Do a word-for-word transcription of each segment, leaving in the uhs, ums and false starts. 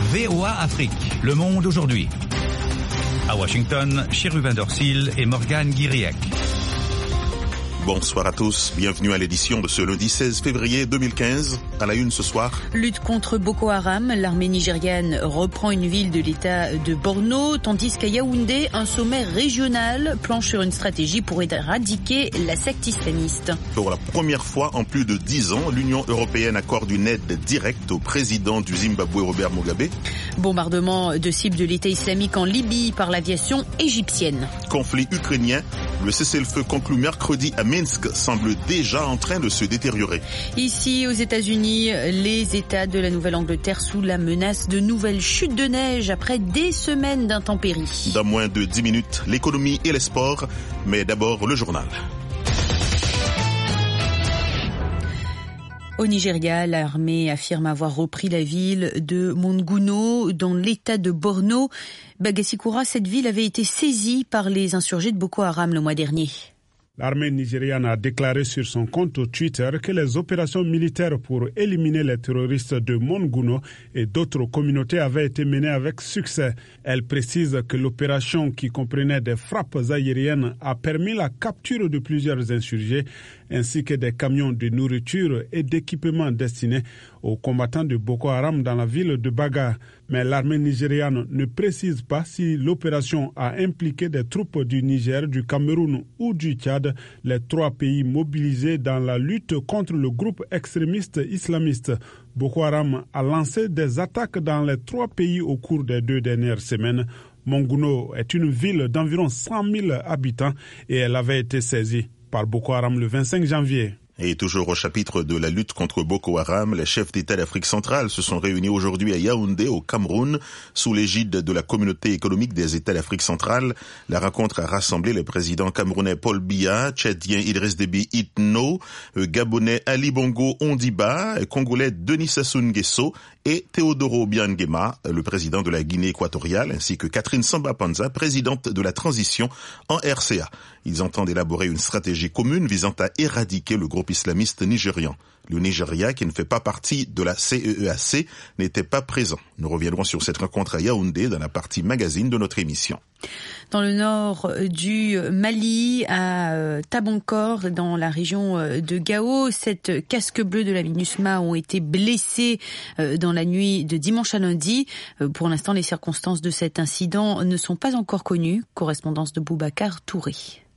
V O A Afrique, le monde aujourd'hui. À Washington, Cherubin Dorsil et Morgane Guiriac. Bonsoir à tous, bienvenue à l'édition de ce lundi seize février deux mille quinze. À la une ce soir. Lutte contre Boko Haram, l'armée nigériane reprend une ville de l'état de Borno, tandis qu'à Yaoundé, un sommet régional planche sur une stratégie pour éradiquer la secte islamiste. Pour la première fois en plus de dix ans, l'Union européenne accorde une aide directe au président du Zimbabwe, Robert Mugabe. Bombardement de cibles de l'État islamique en Libye par l'aviation égyptienne. Conflit ukrainien, le cessez-le-feu conclu mercredi à Minsk semble déjà en train de se détériorer. Ici, aux États-Unis, les États de la Nouvelle-Angleterre sous la menace de nouvelles chutes de neige après des semaines d'intempéries. Dans moins de dix minutes, l'économie et les sports, mais d'abord le journal. Au Nigeria, l'armée affirme avoir repris la ville de Monguno dans l'état de Borno. Bagassikura, cette ville avait été saisie par les insurgés de Boko Haram le mois dernier. L'armée nigériane a déclaré sur son compte Twitter que les opérations militaires pour éliminer les terroristes de Monguno et d'autres communautés avaient été menées avec succès. Elle précise que l'opération, qui comprenait des frappes aériennes, a permis la capture de plusieurs insurgés ainsi que des camions de nourriture et d'équipements destinés aux combattants de Boko Haram dans la ville de Baga. Mais l'armée nigériane ne précise pas si l'opération a impliqué des troupes du Niger, du Cameroun ou du Tchad, les trois pays mobilisés dans la lutte contre le groupe extrémiste islamiste. Boko Haram a lancé des attaques dans les trois pays au cours des deux dernières semaines. Monguno est une ville d'environ cent mille habitants et elle avait été saisie par Boko Haram le vingt-cinq janvier. Et toujours au chapitre de la lutte contre Boko Haram, les chefs d'État d'Afrique centrale se sont réunis aujourd'hui à Yaoundé, au Cameroun, sous l'égide de la communauté économique des États d'Afrique centrale. La rencontre a rassemblé les présidents camerounais Paul Biya, tchadien Idriss Déby Itno, gabonais Ali Bongo Ondimba, congolais Denis Sassou Nguesso et Théodoro Obiang Nguema, le président de la Guinée équatoriale, ainsi que Catherine Samba Panza, présidente de la transition en R C A. Ils entendent élaborer une stratégie commune visant à éradiquer le groupe islamiste nigérian. Le Nigeria, qui ne fait pas partie de la C E E A C, n'était pas présent. Nous reviendrons sur cette rencontre à Yaoundé dans la partie magazine de notre émission. Dans le nord du Mali, à Tabankor, dans la région de Gao, sept casques bleus de la MINUSMA ont été blessés dans la nuit de dimanche à lundi. Pour l'instant, les circonstances de cet incident ne sont pas encore connues. Correspondance de Boubacar Touré.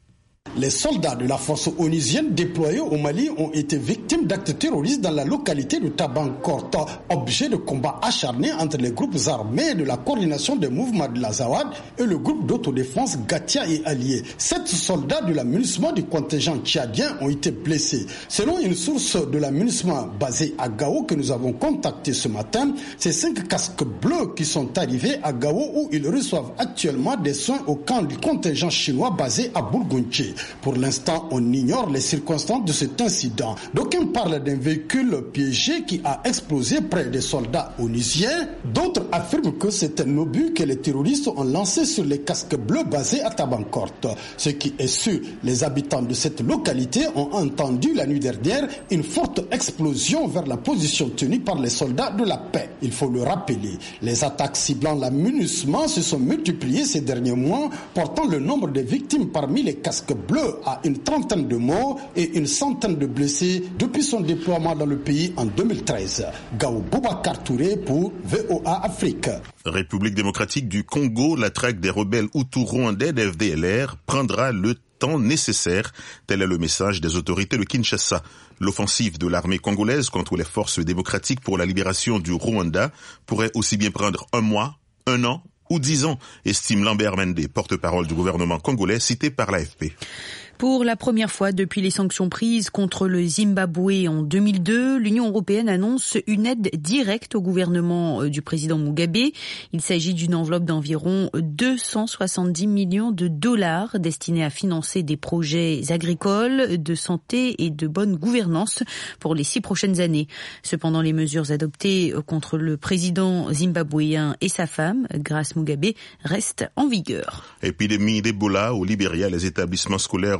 Les soldats de la force onusienne déployés au Mali ont été victimes d'actes terroristes dans la localité de Tabankort, objet de combats acharnés entre les groupes armés de la coordination des mouvements de la Zawad et le groupe d'autodéfense Gatia et alliés. Sept soldats de la MINUSMA du contingent tchadien ont été blessés. Selon une source de la MINUSMA basée à Gao que nous avons contactée ce matin, ces cinq casques bleus qui sont arrivés à Gao où ils reçoivent actuellement des soins au camp du contingent chinois basé à Bourgounché. Pour l'instant, on ignore les circonstances de cet incident. D'aucuns parlent d'un véhicule piégé qui a explosé près des soldats onusiens. D'autres affirment que c'est un obus que les terroristes ont lancé sur les casques bleus basés à Tabankort. Ce qui est sûr, les habitants de cette localité ont entendu la nuit dernière une forte explosion vers la position tenue par les soldats de la paix. Il faut le rappeler, les attaques ciblant la MINUSMA se sont multipliées ces derniers mois, portant le nombre de victimes parmi les casques bleus à une trentaine de morts et une centaine de blessés depuis son déploiement dans le pays en deux mille treize. Gao Boubacar Touré pour V O A Afrique. République démocratique du Congo, la traque des rebelles Hutus rwandais d'F D L R prendra le temps nécessaire. Tel est le message des autorités de Kinshasa. L'offensive de l'armée congolaise contre les forces démocratiques pour la libération du Rwanda pourrait aussi bien prendre un mois, un an ou dix ans, estime Lambert Mende, porte-parole du gouvernement congolais, cité par l'A F P. Pour la première fois depuis les sanctions prises contre le Zimbabwe en deux mille deux, l'Union européenne annonce une aide directe au gouvernement du président Mugabe. Il s'agit d'une enveloppe d'environ deux cent soixante-dix millions de dollars destinée à financer des projets agricoles, de santé et de bonne gouvernance pour les six prochaines années. Cependant, les mesures adoptées contre le président zimbabwéen et sa femme, Grace Mugabe, restent en vigueur. Épidémie d'Ebola au Libéria, les établissements scolaires ont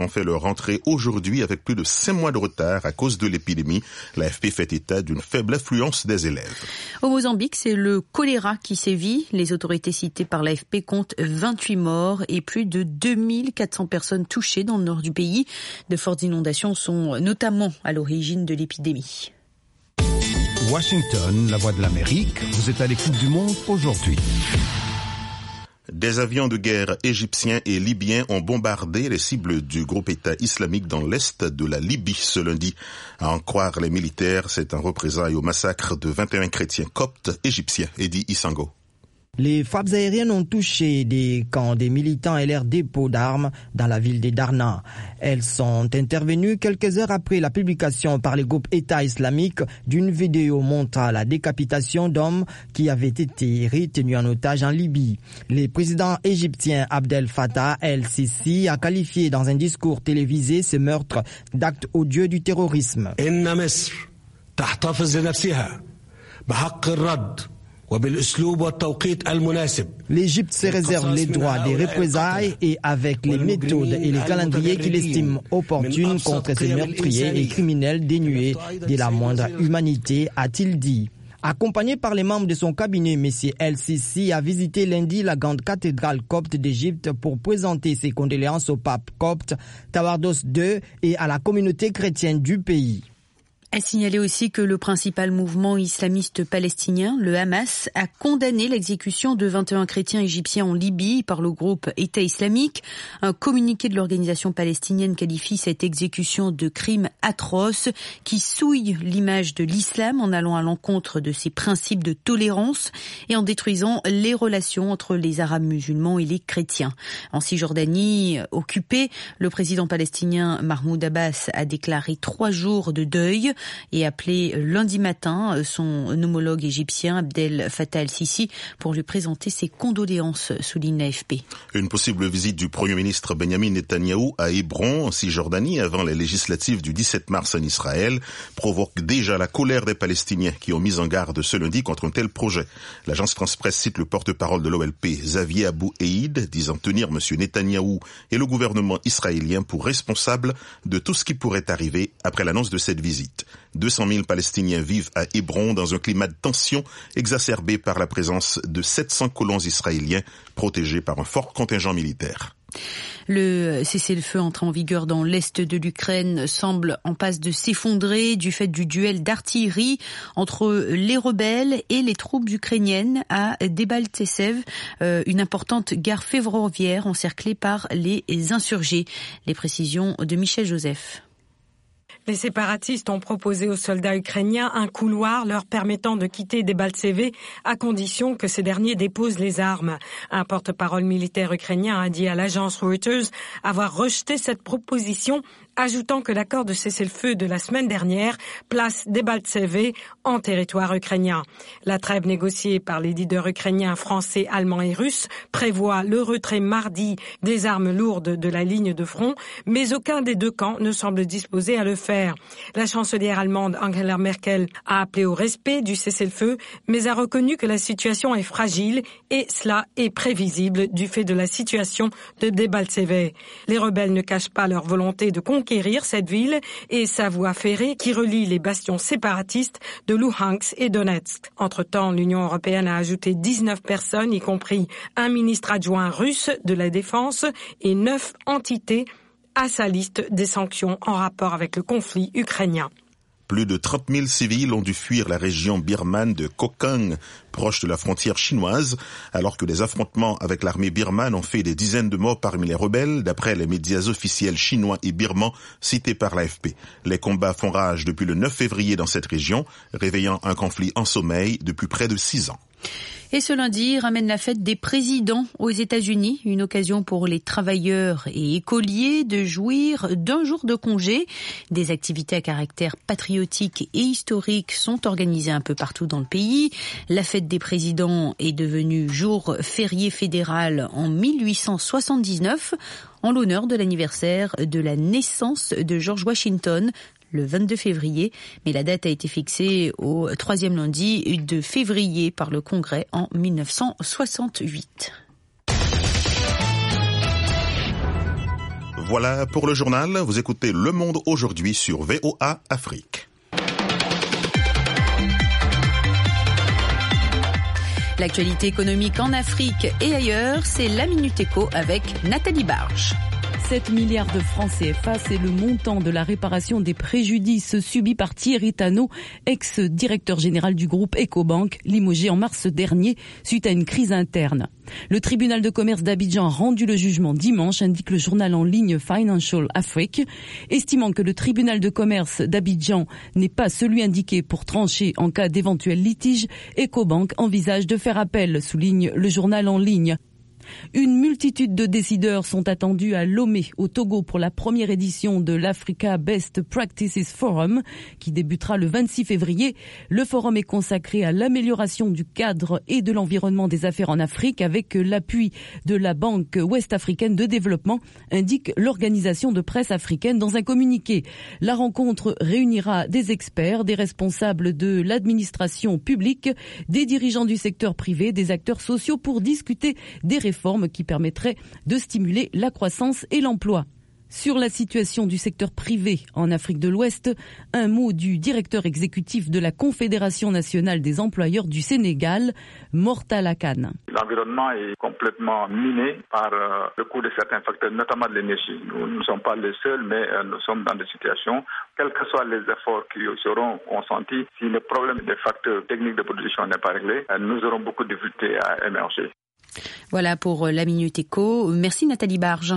fait leur rentrée aujourd'hui avec plus de cinq mois de retard à cause de l'épidémie. L'A F P fait état d'une faible affluence des élèves. Au Mozambique, c'est le choléra qui sévit. Les autorités citées par l'A F P comptent vingt-huit morts et plus de deux mille quatre cents personnes touchées dans le nord du pays. De fortes inondations sont notamment à l'origine de l'épidémie. Washington, la voix de l'Amérique, vous êtes à l'écoute du monde aujourd'hui. Des avions de guerre égyptiens et libyens ont bombardé les cibles du groupe État islamique dans l'est de la Libye ce lundi. À en croire les militaires, c'est un représailles au massacre de vingt et un chrétiens coptes égyptiens, Eddie Isango. Les frappes aériennes ont touché des camps des militants et leurs dépôts d'armes dans la ville de Darna. Elles sont intervenues quelques heures après la publication par le groupe État islamique d'une vidéo montrant la décapitation d'hommes qui avaient été retenus en otage en Libye. Le président égyptien Abdel Fattah el-Sisi a qualifié dans un discours télévisé ce meurtre d'acte odieux du terrorisme. L'Égypte se réserve les droits des représailles et avec les méthodes et les calendriers qu'il estime opportunes contre ces meurtriers et criminels dénués de la moindre humanité, a-t-il dit. Accompagné par les membres de son cabinet, M. El-Sisi a visité lundi la grande cathédrale copte d'Égypte pour présenter ses condoléances au pape copte Tawardos deux et à la communauté chrétienne du pays. A signalé aussi que le principal mouvement islamiste palestinien, le Hamas, a condamné l'exécution de vingt et un chrétiens égyptiens en Libye par le groupe État islamique. Un communiqué de l'organisation palestinienne qualifie cette exécution de crime atroce qui souille l'image de l'islam en allant à l'encontre de ses principes de tolérance et en détruisant les relations entre les Arabes musulmans et les chrétiens. En Cisjordanie occupée, le président palestinien Mahmoud Abbas a déclaré trois jours de deuil et appelé lundi matin son homologue égyptien Abdel Fattah el-Sisi pour lui présenter ses condoléances, souligne l'A F P. Une possible visite du Premier ministre Benjamin Netanyahou à Hébron, en Cisjordanie, avant les législatives du dix-sept mars en Israël, provoque déjà la colère des Palestiniens qui ont mis en garde ce lundi contre un tel projet. L'agence France-Presse cite le porte-parole de l'O L P, Xavier Abou Eid, disant tenir M. Netanyahou et le gouvernement israélien pour responsables de tout ce qui pourrait arriver après l'annonce de cette visite. deux cent mille Palestiniens vivent à Hébron dans un climat de tension exacerbé par la présence de sept cents colons israéliens protégés par un fort contingent militaire. Le cessez-le-feu entré en vigueur dans l'est de l'Ukraine semble en passe de s'effondrer du fait du duel d'artillerie entre les rebelles et les troupes ukrainiennes à Debaltseve, une importante gare ferroviaire encerclée par les insurgés. Les précisions de Michel Joseph. Les séparatistes ont proposé aux soldats ukrainiens un couloir leur permettant de quitter Debaltseve à condition que ces derniers déposent les armes. Un porte-parole militaire ukrainien a dit à l'agence Reuters avoir rejeté cette proposition, ajoutant que l'accord de cessez-le-feu de la semaine dernière place Debaltseve en territoire ukrainien. La trêve négociée par les leaders ukrainiens, français, allemands et russes prévoit le retrait mardi des armes lourdes de la ligne de front, mais aucun des deux camps ne semble disposé à le faire. La chancelière allemande Angela Merkel a appelé au respect du cessez-le-feu, mais a reconnu que la situation est fragile et cela est prévisible du fait de la situation de Debaltseve. Les rebelles ne cachent pas leur volonté de conquérir cette ville et sa voie ferrée qui relie les bastions séparatistes de Luhansk et Donetsk. Entre-temps, l'Union européenne a ajouté dix-neuf personnes, y compris un ministre adjoint russe de la Défense et neuf entités à sa liste des sanctions en rapport avec le conflit ukrainien. Plus de trente mille civils ont dû fuir la région birmane de Kokang, proche de la frontière chinoise, alors que les affrontements avec l'armée birmane ont fait des dizaines de morts parmi les rebelles, d'après les médias officiels chinois et birmans cités par l'A F P. Les combats font rage depuis le neuf février dans cette région, réveillant un conflit en sommeil depuis près de six ans. Et ce lundi ramène la fête des présidents aux États-Unis, une occasion pour les travailleurs et écoliers de jouir d'un jour de congé. Des activités à caractère patriotique et historique sont organisées un peu partout dans le pays. La fête des présidents est devenue jour férié fédéral en mille huit cent soixante-dix-neuf en l'honneur de l'anniversaire de la naissance de George Washington, le vingt-deux février, mais la date a été fixée au troisième lundi de février par le Congrès en mille neuf cent soixante-huit. Voilà pour le journal. Vous écoutez Le Monde aujourd'hui sur V O A Afrique. L'actualité économique en Afrique et ailleurs, c'est la Minute Éco avec Nathalie Barge. sept milliards de francs C F A, c'est le montant de la réparation des préjudices subis par Thierry Tannot, ex-directeur général du groupe Ecobank, limogé en mars dernier suite à une crise interne. Le tribunal de commerce d'Abidjan a rendu le jugement dimanche, indique le journal en ligne Financial Afrique, estimant que le tribunal de commerce d'Abidjan n'est pas celui indiqué pour trancher en cas d'éventuel litige. Ecobank envisage de faire appel, souligne le journal en ligne. Une multitude de décideurs sont attendus à Lomé, au Togo, pour la première édition de l'Africa Best Practices Forum, qui débutera le vingt-six février. Le forum est consacré à l'amélioration du cadre et de l'environnement des affaires en Afrique, avec l'appui de la Banque ouest-africaine de développement, indique l'organisation de presse africaine dans un communiqué. La rencontre réunira des experts, des responsables de l'administration publique, des dirigeants du secteur privé, des acteurs sociaux pour discuter des réformes qui permettrait de stimuler la croissance et l'emploi. Sur la situation du secteur privé en Afrique de l'Ouest, un mot du directeur exécutif de la Confédération nationale des employeurs du Sénégal, Mortala Kane. L'environnement est complètement miné par euh, le coût de certains facteurs, notamment de l'énergie. Nous ne sommes pas les seuls, mais euh, nous sommes dans des situations, quels que soient les efforts qui seront consentis, si le problème des facteurs techniques de production n'est pas réglé, euh, nous aurons beaucoup de difficultés à émerger. Voilà pour la Minute Éco. Merci Nathalie Barge.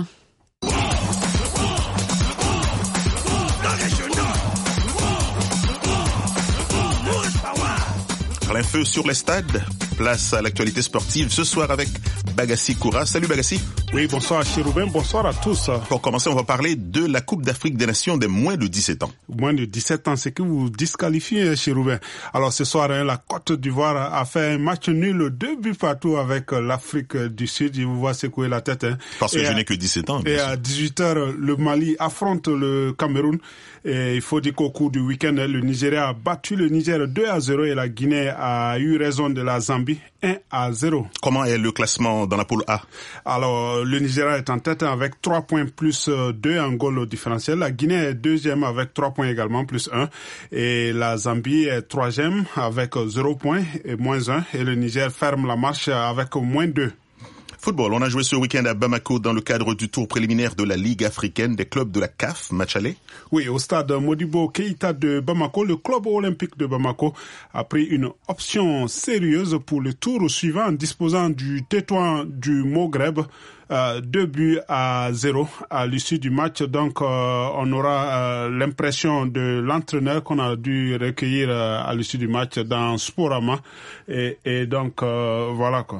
Plein feu sur les stades. Place à l'actualité sportive ce soir avec Bagassi Koura. Salut Bagassi. Oui, bonsoir Chirouben, bonsoir à tous. Pour commencer, on va parler de la Coupe d'Afrique des Nations des moins de dix-sept ans. Moins de dix-sept ans, c'est que vous disqualifiez Chirouben. Alors ce soir, hein, la Côte d'Ivoire a fait un match nul, deux buts partout avec l'Afrique du Sud. Je vous vois secouer la tête. Hein. Parce que et je à, n'ai que dix-sept ans. Et à dix-huit heures, le Mali affronte le Cameroun. Et il faut dire qu'au cours du week-end, le Nigeria a battu le Niger deux à zéro et la Guinée a eu raison de la Zambie un à zéro. Comment est le classement dans la poule A? Alors, le Nigeria est en tête avec trois points plus deux, en goal au différentiel. La Guinée est deuxième avec trois points également, plus un. Et la Zambie est troisième avec zéro point et moins un. Et le Niger ferme la marche avec moins deux. Football, on a joué ce week-end à Bamako dans le cadre du tour préliminaire de la Ligue africaine des clubs de la C A F, match aller. Oui, au stade Modibo Keïta de Bamako, le club olympique de Bamako a pris une option sérieuse pour le tour suivant en disposant du Tétouan du Maghreb. Euh, deux buts à zéro à l'issue du match. Donc, euh, on aura euh, l'impression de l'entraîneur qu'on a dû recueillir euh, à l'issue du match dans Sporama. Et, et donc, euh, voilà quoi.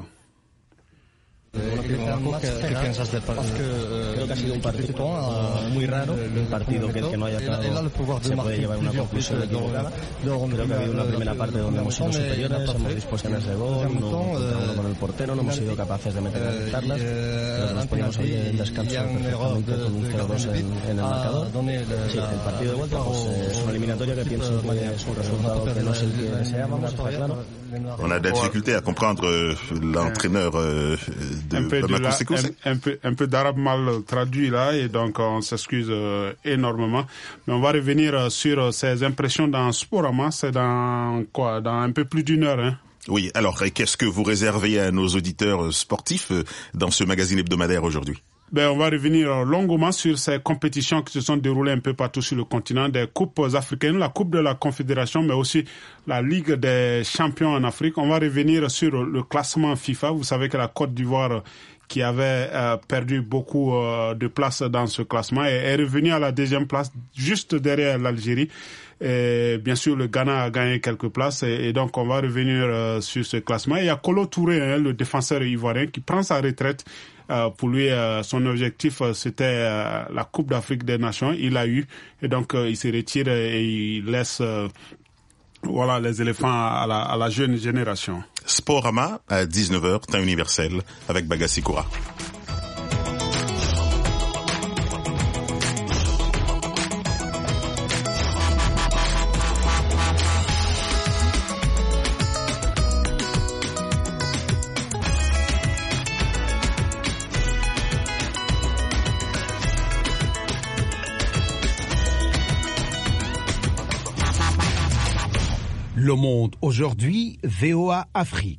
¿Qué piensas del partido? Creo que ha sido un partido muy raro, un partido que el que no haya estado se puede llevar una conclusión equivocada. Creo que ha habido una primera parte donde hemos sido superiores, hemos disposiciones de gol, uno contra uno con el portero, no hemos sido capaces de meter las tablas, pero nos poníamos ahí en descanso perfectamente con un cero dos en, en el marcador. Sí, el partido de vuelta pues, es una eliminatoria que pienso que es un resultado que no es el que deseábamos, está claro. On a des difficultés à comprendre euh, l'entraîneur euh, de un peu, de la, un, un peu, un peu d'arabe mal traduit là, et donc on s'excuse euh, énormément. Mais on va revenir sur ces impressions dans Sporama, c'est dans quoi, dans un peu plus d'une heure, hein. Oui, alors qu'est-ce que vous réservez à nos auditeurs sportifs dans ce magazine hebdomadaire aujourd'hui? Ben, on va revenir longuement sur ces compétitions qui se sont déroulées un peu partout sur le continent, des coupes africaines, la coupe de la Confédération, mais aussi la Ligue des champions en Afrique. On va revenir sur le classement FIFA. Vous savez que la Côte d'Ivoire, qui avait euh, perdu beaucoup euh, de place dans ce classement, est, est revenue à la deuxième place, juste derrière l'Algérie. Et bien sûr, le Ghana a gagné quelques places et, et donc on va revenir euh, sur ce classement. Et il y a Kolo Touré, hein, le défenseur ivoirien, qui prend sa retraite. Euh, pour lui, euh, son objectif, euh, c'était euh, la Coupe d'Afrique des Nations. Il l'a eu et donc euh, il se retire et il laisse euh, voilà les éléphants à la, à la jeune génération. Sporama à dix-neuf heures, temps universel avec Bagassi Koura. Le Monde aujourd'hui, V O A Afrique.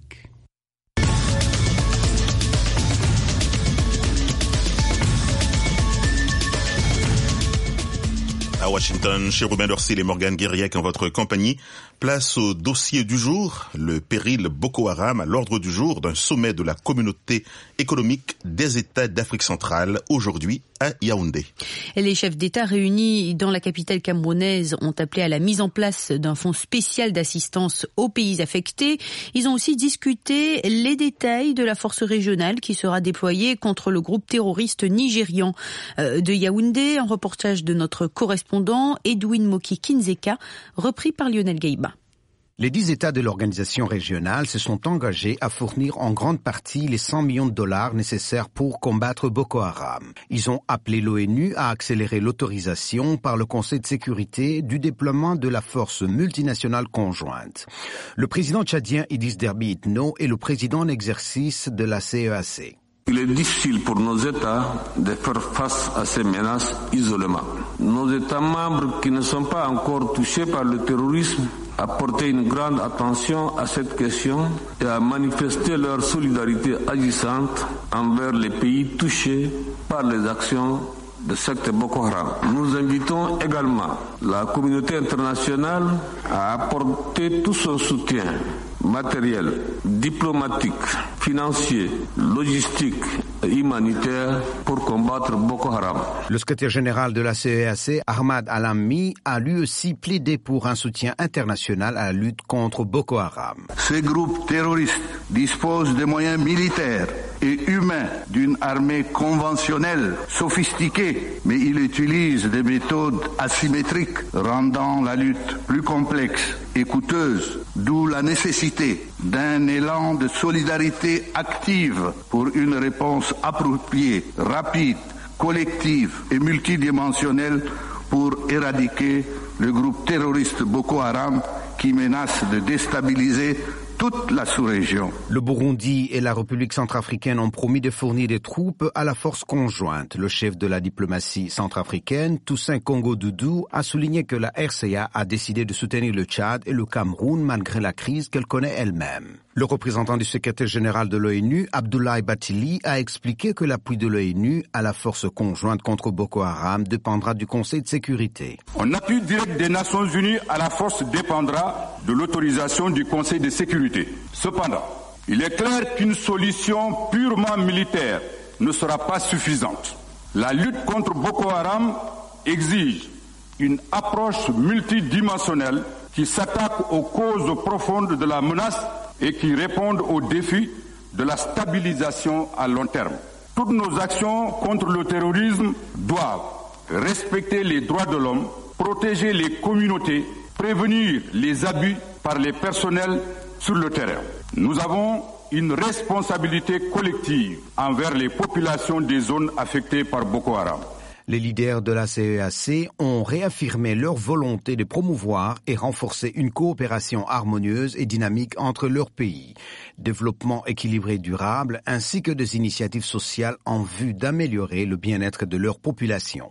À Washington, chez Ruben Dorsil et Morgane Guiriec en votre compagnie. Place au dossier du jour, le péril Boko Haram à l'ordre du jour d'un sommet de la communauté économique des États d'Afrique centrale aujourd'hui à Yaoundé. Et les chefs d'État réunis dans la capitale camerounaise ont appelé à la mise en place d'un fonds spécial d'assistance aux pays affectés. Ils ont aussi discuté les détails de la force régionale qui sera déployée contre le groupe terroriste nigérian de Yaoundé. Un reportage de notre correspondant Edwin Moki Kinzeka, repris par Lionel Gaïba. Les dix États de l'organisation régionale se sont engagés à fournir en grande partie les cent millions de dollars nécessaires pour combattre Boko Haram. Ils ont appelé l'ONU à accélérer l'autorisation par le Conseil de sécurité du déploiement de la force multinationale conjointe. Le président tchadien Idriss Déby Itno est le président en exercice de la C E A C. Il est difficile pour nos États de faire face à ces menaces isolément. Nos États membres qui ne sont pas encore touchés par le terrorisme à porter une grande attention à cette question et à manifester leur solidarité agissante envers les pays touchés par les actions de secte Boko Haram. Nous invitons également la communauté internationale à apporter tout son soutien matériel, diplomatique, financier, logistique et humanitaire pour combattre Boko Haram. Le secrétaire général de la C E A C, Ahmad Alami, a lui aussi plaidé pour un soutien international à la lutte contre Boko Haram. Ces groupes terroristes disposent de moyens militaires et humains d'une armée conventionnelle, sophistiquée, mais ils utilisent des méthodes asymétriques, rendant la lutte plus complexe et coûteuse, d'où la nécessité d'un élan de solidarité active pour une réponse appropriée, rapide, collective et multidimensionnelle pour éradiquer le groupe terroriste Boko Haram qui menace de déstabiliser toute la sous-région. Le Burundi et la République centrafricaine ont promis de fournir des troupes à la force conjointe. Le chef de la diplomatie centrafricaine, Toussaint Congo-Doudou, a souligné que la R C A a décidé de soutenir le Tchad et le Cameroun malgré la crise qu'elle connaît elle-même. Le représentant du secrétaire général de l'ONU, Abdoulaye Bathily, a expliqué que l'appui de l'ONU à la force conjointe contre Boko Haram dépendra du Conseil de sécurité. Un appui direct des Nations Unies à la force dépendra de l'autorisation du Conseil de sécurité. Cependant, il est clair qu'une solution purement militaire ne sera pas suffisante. La lutte contre Boko Haram exige une approche multidimensionnelle qui s'attaque aux causes profondes de la menace et qui répondent aux défis de la stabilisation à long terme. Toutes nos actions contre le terrorisme doivent respecter les droits de l'homme, protéger les communautés, prévenir les abus par les personnels sur le terrain. Nous avons une responsabilité collective envers les populations des zones affectées par Boko Haram. Les leaders de la C E A C ont réaffirmé leur volonté de promouvoir et renforcer une coopération harmonieuse et dynamique entre leurs pays, développement équilibré et durable, ainsi que des initiatives sociales en vue d'améliorer le bien-être de leur population.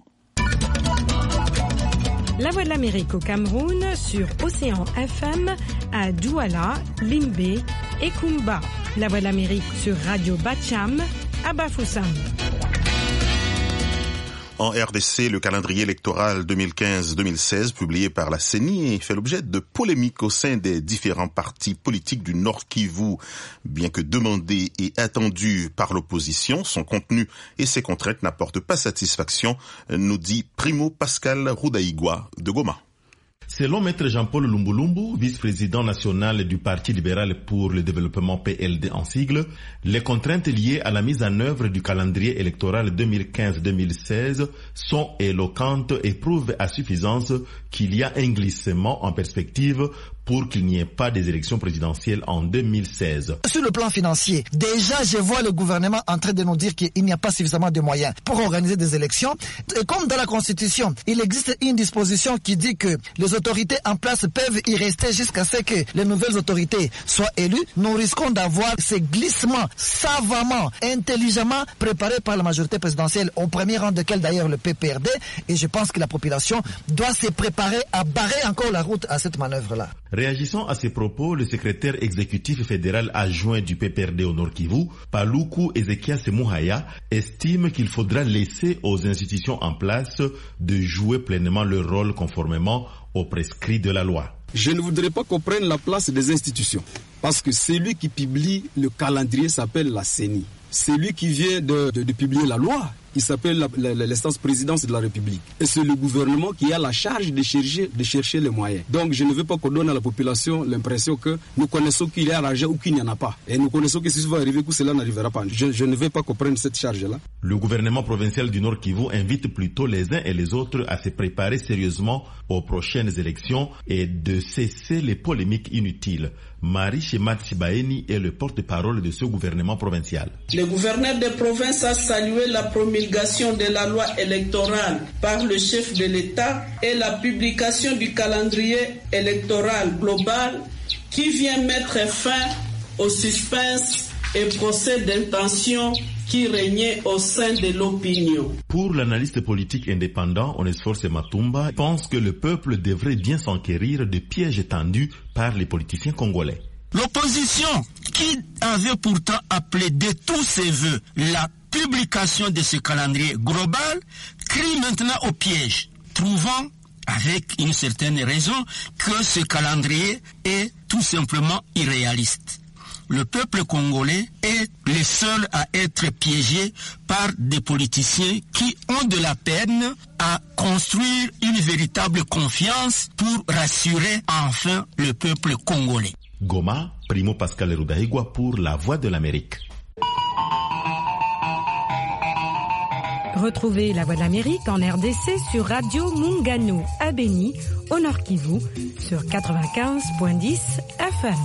La Voix de l'Amérique au Cameroun sur Océan F M à Douala, Limbe et Kumba. La Voix de l'Amérique sur Radio Bacham à Bafoussam. En R D C, le calendrier électoral deux mille quinze deux mille seize, publié par la C E N I, fait l'objet de polémiques au sein des différents partis politiques du Nord Kivu. Bien que demandé et attendu par l'opposition, son contenu et ses contraintes n'apportent pas satisfaction, nous dit Primo Pascal Roudaïgua de Goma. Selon Maître Jean-Paul Lumbulumbu, vice-président national du Parti libéral pour le développement P L D en sigle, les contraintes liées à la mise en œuvre du calendrier électoral deux mille quinze deux mille seize sont éloquentes et prouvent à suffisance qu'il y a un glissement en perspective pour qu'il n'y ait pas des élections présidentielles en deux mille seize. Sur le plan financier, déjà je vois le gouvernement en train de nous dire qu'il n'y a pas suffisamment de moyens pour organiser des élections. Et comme dans la Constitution, il existe une disposition qui dit que les autorités en place peuvent y rester jusqu'à ce que les nouvelles autorités soient élues, nous risquons d'avoir ces glissements savamment, intelligemment préparés par la majorité présidentielle, au premier rang desquels d'ailleurs le P P R D, et je pense que la population doit se préparer à barrer encore la route à cette manœuvre-là. Réagissant à ces propos, le secrétaire exécutif fédéral adjoint du P P R D au Nord Kivu, Paluku Ezekias Muhaya, estime qu'il faudra laisser aux institutions en place de jouer pleinement leur rôle conformément aux prescrits de la loi. Je ne voudrais pas qu'on prenne la place des institutions, parce que celui qui publie le calendrier s'appelle la C E N I. Celui qui vient de, de, de publier la loi, il s'appelle la, la, l'instance présidence de la République. Et c'est le gouvernement qui a la charge de chercher, de chercher les moyens. Donc je ne veux pas qu'on donne à la population l'impression que nous connaissons qu'il y a l'argent ou qu'il n'y en a pas. Et nous connaissons que si ça va arriver, que cela n'arrivera pas. Je, je ne veux pas qu'on prenne cette charge-là. Le gouvernement provincial du Nord Kivu invite plutôt les uns et les autres à se préparer sérieusement aux prochaines élections et de cesser les polémiques inutiles. Marie Chemat Sibaeni est le porte-parole de ce gouvernement provincial. Le gouverneur de province a salué la promulgation de la loi électorale par le chef de l'État et la publication du calendrier électoral global qui vient mettre fin au suspense et procès d'intention qui régnait au sein de l'opinion. Pour l'analyste politique indépendant Onesforce Matumba, pense que le peuple devrait bien s'enquérir de pièges tendus par les politiciens congolais. L'opposition, qui avait pourtant appelé de tous ses voeux la publication de ce calendrier global, crie maintenant au piège, trouvant avec une certaine raison que ce calendrier est tout simplement irréaliste. Le peuple congolais est le seul à être piégé par des politiciens qui ont de la peine à construire une véritable confiance pour rassurer enfin le peuple congolais. Goma, Primo Pascal Rudaigua pour La Voix de l'Amérique. Retrouvez La Voix de l'Amérique en R D C sur Radio Mungano à Beni, au Nord Kivu, sur quatre-vingt-quinze virgule dix F M.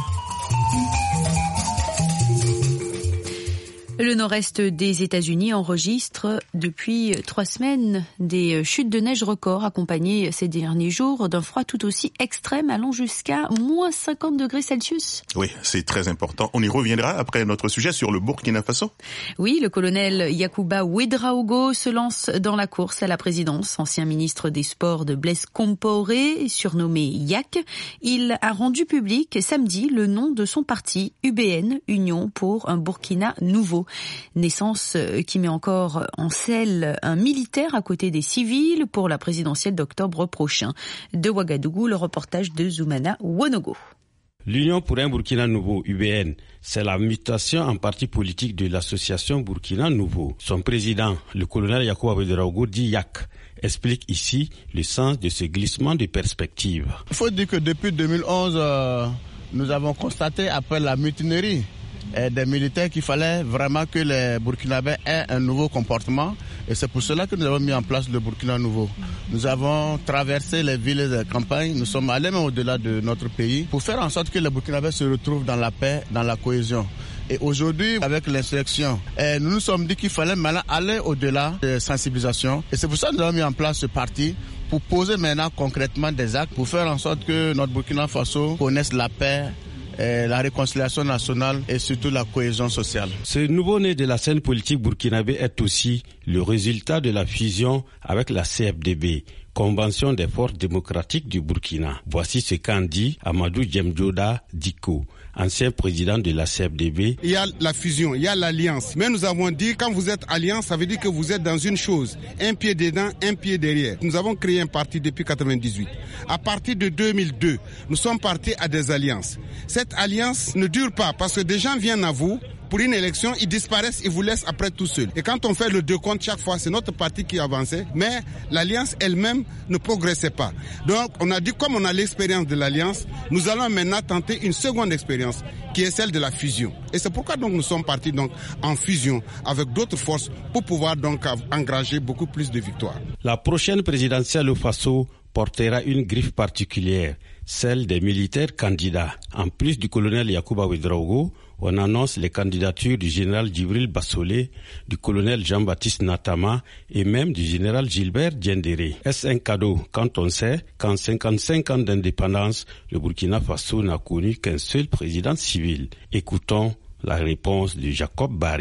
Le nord-est des États-Unis enregistre depuis trois semaines des chutes de neige records accompagnées ces derniers jours d'un froid tout aussi extrême allant jusqu'à moins cinquante degrés Celsius. Oui, c'est très important. On y reviendra après notre sujet sur le Burkina Faso. Oui, le colonel Yacouba Ouedraogo se lance dans la course à la présidence. Ancien ministre des Sports de Blaise Compaoré, surnommé Yak, il a rendu public samedi le nom de son parti, U B N, Union pour un Burkina nouveau. Naissance qui met encore en selle un militaire à côté des civils pour la présidentielle d'octobre prochain. De Ouagadougou, le reportage de Zoumana Wonogo. L'Union pour un Burkina Nouveau, U B N, c'est la mutation en parti politique de l'association Burkina Nouveau. Son président, le colonel Yacouba Ouedraogo, dit Yak, explique ici le sens de ce glissement de perspective. Il faut dire que depuis deux mille onze, euh, nous avons constaté après la mutinerie des militaires qu'il fallait vraiment que les Burkinabés aient un nouveau comportement et c'est pour cela que nous avons mis en place le Burkina Nouveau. Nous avons traversé les villes et les campagnes, nous sommes allés même au-delà de notre pays pour faire en sorte que les Burkinabés se retrouvent dans la paix, dans la cohésion. Et aujourd'hui, avec l'insurrection, nous nous sommes dit qu'il fallait maintenant aller au-delà de la sensibilisation et c'est pour ça que nous avons mis en place ce parti pour poser maintenant concrètement des actes pour faire en sorte que notre Burkina Faso connaisse la paix, la réconciliation nationale et surtout la cohésion sociale. Ce nouveau-né de la scène politique burkinabé est aussi le résultat de la fusion avec la C F D B, Convention des forces démocratiques du Burkina. Voici ce qu'en dit Amadou Djemjoda Diko, ancien président de la C F D B. Il y a la fusion, il y a l'alliance. Mais nous avons dit, quand vous êtes alliance, ça veut dire que vous êtes dans une chose. Un pied dedans, un pied derrière. Nous avons créé un parti depuis quatre-vingt-dix-huit. À partir de deux mille deux, nous sommes partis à des alliances. Cette alliance ne dure pas parce que des gens viennent à vous pour une élection, ils disparaissent, ils vous laissent après tout seul. Et quand on fait le décompte chaque fois, c'est notre parti qui avançait, mais l'alliance elle-même ne progressait pas. Donc on a dit, comme on a l'expérience de l'alliance, nous allons maintenant tenter une seconde expérience, qui est celle de la fusion. Et c'est pourquoi donc nous sommes partis donc en fusion avec d'autres forces pour pouvoir donc engranger beaucoup plus de victoires. La prochaine présidentielle au Faso portera une griffe particulière, celle des militaires candidats. En plus du colonel Yacouba Ouedraogo, on annonce les candidatures du général Djibril Bassolé, du colonel Jean-Baptiste Natama et même du général Gilbert Diendéré. Est-ce un cadeau quand on sait qu'en cinquante-cinq ans d'indépendance, le Burkina Faso n'a connu qu'un seul président civil? Écoutons la réponse de Jacob Barry,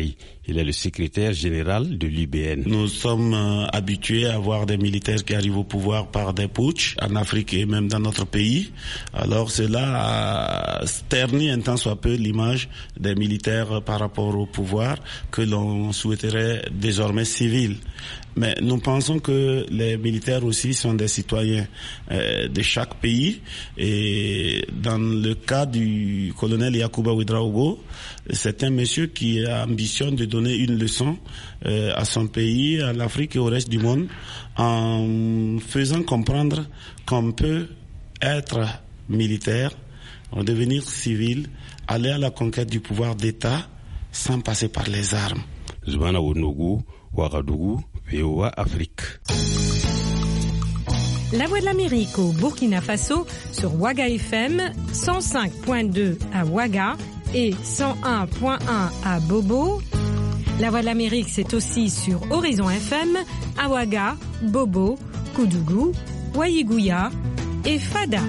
Il est le secrétaire général de l'U B N. Nous sommes euh, habitués à voir des militaires qui arrivent au pouvoir par des putsch en Afrique et même dans notre pays. Alors cela a terni un tant soit peu l'image des militaires par rapport au pouvoir que l'on souhaiterait désormais civil. Mais nous pensons que les militaires aussi sont des citoyens euh, de chaque pays. Et dans le cas du colonel Yakuba Ouedraogo, c'est un monsieur qui ambitionne de donner une leçon euh, à son pays, à l'Afrique et au reste du monde, en faisant comprendre qu'on peut être militaire, devenir civil, aller à la conquête du pouvoir d'État sans passer par les armes. Zouana Ounougou, Ouagadougou, V O A Afrique. La Voix de l'Amérique au Burkina Faso sur Ouaga F M, cent cinq virgule deux à Ouaga et cent un virgule un à Bobo. La Voix de l'Amérique, c'est aussi sur Horizon F M, à Ouaga, Bobo, Koudougou, Wayigouya et Fada.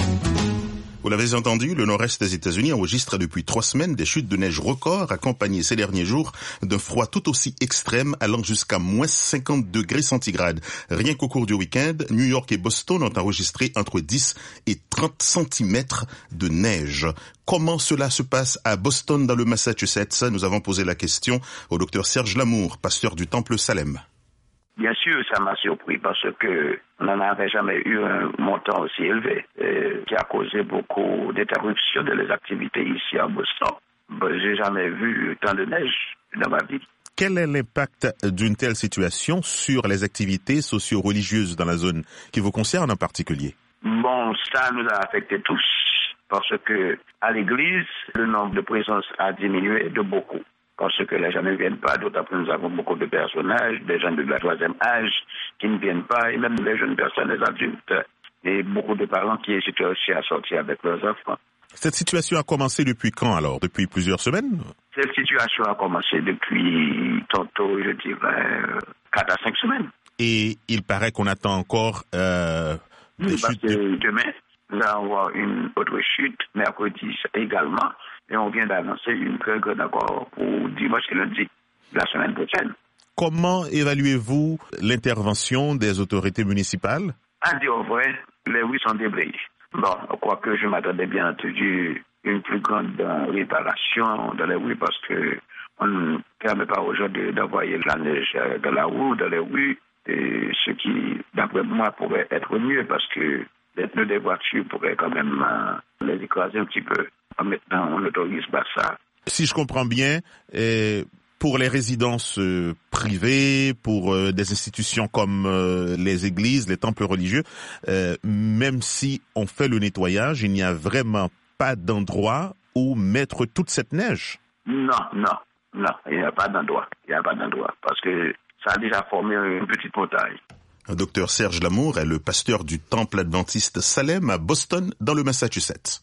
Vous l'avez entendu, le nord-est des États-Unis enregistre depuis trois semaines des chutes de neige records accompagnées ces derniers jours d'un froid tout aussi extrême allant jusqu'à moins cinquante degrés centigrades. Rien qu'au cours du week-end, New York et Boston ont enregistré entre dix et trente centimètres de neige. Comment cela se passe à Boston dans le Massachusetts? Nous avons posé la question au docteur Serge Lamour, pasteur du Temple Salem. Bien sûr, ça m'a surpris parce que on n'en avait jamais eu un montant aussi élevé euh, qui a causé beaucoup d'interruptions de les activités ici à Boston. Ben, j'ai jamais vu tant de neige dans ma vie. Quel est l'impact d'une telle situation sur les activités socio-religieuses dans la zone qui vous concerne en particulier? Bon, ça nous a affecté tous parce que à l'église, le nombre de présences a diminué de beaucoup. Parce que les gens ne viennent pas, d'autant plus nous avons beaucoup de personnages, des gens de la troisième âge qui ne viennent pas, et même les jeunes personnes, les adultes, et beaucoup de parents qui hésitent aussi à sortir avec leurs enfants. Cette situation a commencé depuis quand alors? Depuis plusieurs semaines? Cette situation a commencé depuis tantôt, je dirais, quatre à cinq semaines. Et il paraît qu'on attend encore euh, des oui, chutes. De... Demain, nous allons avoir une autre chute, mercredi également. Et on vient d'annoncer une très grande encore pour dimanche et lundi de la semaine prochaine. Comment évaluez-vous l'intervention des autorités municipales? À dire vrai, les rues sont déblayées. Bon, quoique je m'attendais bien entendu une plus grande réparation dans les rues parce que on ne permet pas aux gens d'envoyer la neige dans la rue, dans les rues, et ce qui, d'après moi, pourrait être mieux parce que les pneus des voitures pourraient quand même les écraser un petit peu. Maintenant, on n'autorise pas ça. Si je comprends bien, euh, pour les résidences euh, privées, pour euh, des institutions comme euh, les églises, les temples religieux, euh, même si on fait le nettoyage, il n'y a vraiment pas d'endroit où mettre toute cette neige. Non, non, non, il n'y a pas d'endroit. Il n'y a pas d'endroit parce que ça a déjà formé une petite montagne. Docteur Serge Lamour est le pasteur du Temple adventiste Salem à Boston, dans le Massachusetts.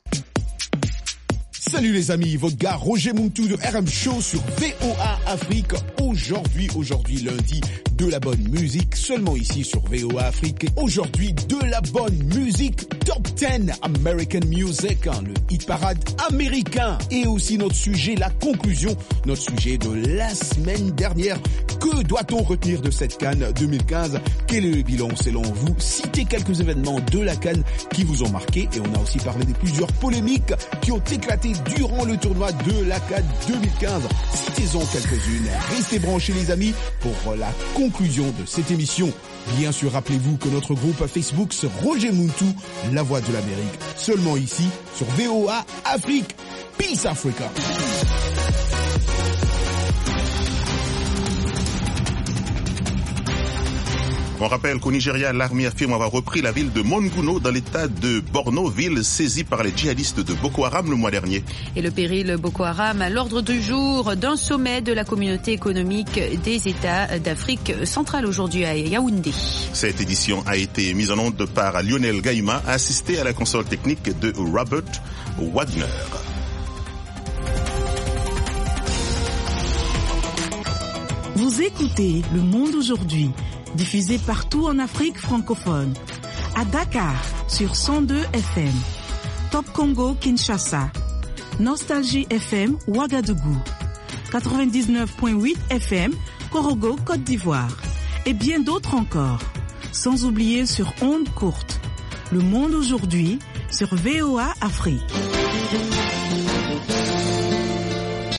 Salut les amis, votre gars Roger Muntu de R M Show sur V O A Afrique. Aujourd'hui, aujourd'hui lundi, de la bonne musique seulement ici sur V O A Afrique. Aujourd'hui, de la bonne musique Top dix American Music, hein, le hit parade américain. Et aussi notre sujet, la conclusion, notre sujet de la semaine dernière. Que doit-on retenir de cette CAN deux mille quinze? Quel est le bilan selon vous? Citez quelques événements de la CAN qui vous ont marqué. Et on a aussi parlé de plusieurs polémiques qui ont éclaté durant le tournoi de la CAN deux mille quinze. Citez-en quelques-unes. Restez branchés les amis pour la conclusion de cette émission. Bien sûr, rappelez-vous que notre groupe Facebook c'est Roger Muntu, la voix de l'Amérique. Seulement ici sur V O A Afrique. Peace Africa. On rappelle qu'au Nigeria, l'armée affirme avoir repris la ville de Monguno dans l'état de Borno, ville saisie par les djihadistes de Boko Haram le mois dernier. Et le péril Boko Haram à l'ordre du jour d'un sommet de la communauté économique des États d'Afrique centrale aujourd'hui à Yaoundé. Cette édition a été mise en onde par Lionel Gaïma, assisté à la console technique de Robert Wagner. Vous écoutez Le Monde aujourd'hui, diffusé partout en Afrique francophone. À Dakar, sur cent deux F M. Top Congo, Kinshasa. Nostalgie F M, Ouagadougou. quatre-vingt-dix-neuf virgule huit F M, Korogo, Côte d'Ivoire. Et bien d'autres encore. Sans oublier sur ondes courtes. Le monde aujourd'hui sur V O A Afrique.